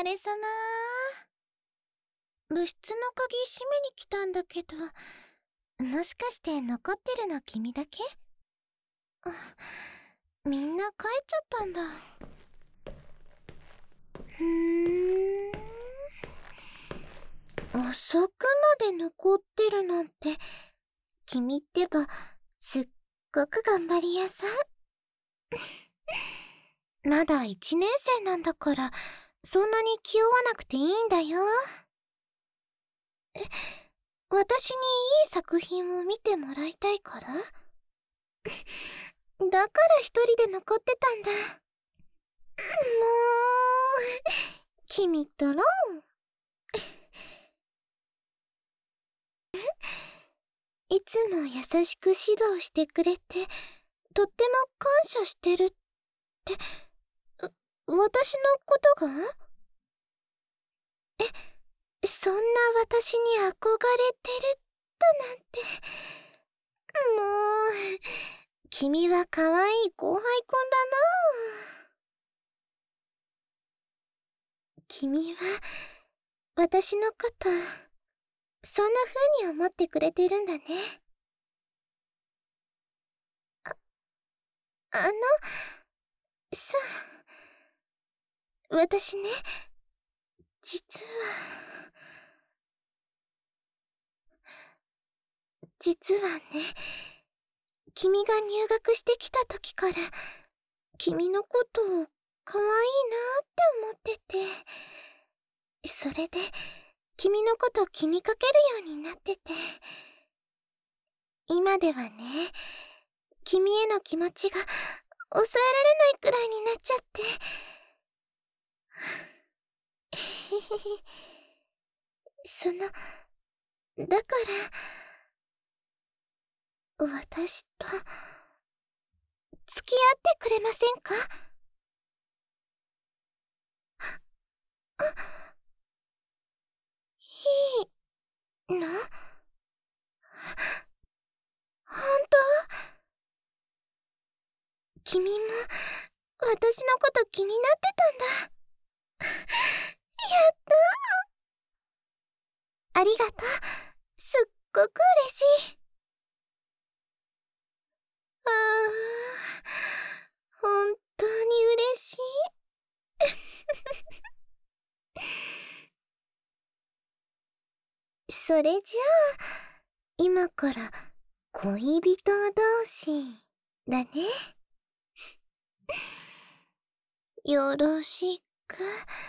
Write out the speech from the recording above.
疲れ様。部室の鍵閉めに来たんだけど、もしかして残ってるの君だけ？あ、みんな帰っちゃったんだ。遅くまで残ってるなんて、君ってばすっごく頑張り屋さん。まだ1年生なんだから、そんなに気負わなくていいんだよ。私にいい作品を見てもらいたいから？だから一人で残ってたんだ。もう、君ったら。いつも優しく指導してくれて、とっても感謝してるって、私のことが？そんな私に憧れてるだなんて。もう、君は可愛い後輩くんだな。君は、私のこと、そんな風に思ってくれてるんだね。あの、さ、私ね、実はね、君が入学してきた時から、君のことを可愛いなって思ってて、それで、君のこと気にかけるようになってて、今ではね、君への気持ちが抑えられないくらいになっちゃって。へへへ。だから、私と、付き合ってくれませんか？いいの？本当？君も、私のこと気になってたんだ。やったー。ありがとう。すっごく嬉しい。ああ、本当に嬉しい。それじゃあ、今から恋人同士だね。よろしく。